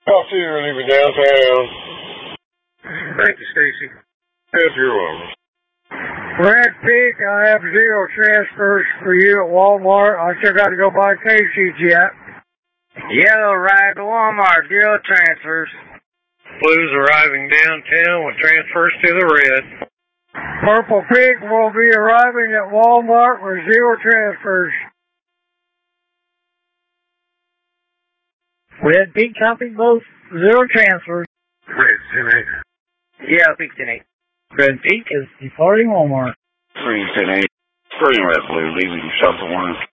I'll see you leaving downtown. Thank you, Stacy. Yes, you're welcome. Red Peak, I have 0 transfers for you at Walmart. I still got to go buy Casey's yet. Yellow ride to Walmart, 0 transfers. Blue's arriving downtown with transfers to the red. Purple Peak will be arriving at Walmart with 0 transfers. Red Peak copying both, 0 transfers. Red's 10-8. Yellow Peak 10-8. Red Peak is departing Walmart. Green 10-8. Green, red, blue, leaving Shelter 1.